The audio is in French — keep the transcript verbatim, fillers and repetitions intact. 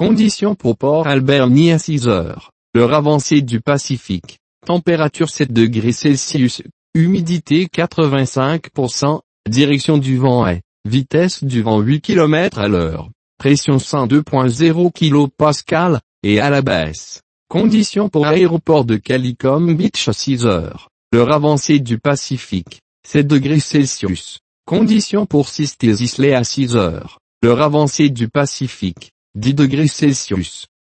Conditions pour Port Alberni à six heures. L'heure avancée du Pacifique. Température sept degrés Celsius. Humidité quatre-vingt-cinq pour cent. Direction du vent est. Vitesse du vent huit kilomètres à l'heure. Pression cent deux virgule zéro kilopascal, et à la baisse. Conditions pour aéroport de Calicom Beach à six heures. L'heure avancée du Pacifique. sept degrés Celsius. Conditions pour Sisters Islet à six heures. L'heure avancée du Pacifique. dix degrés Celsius.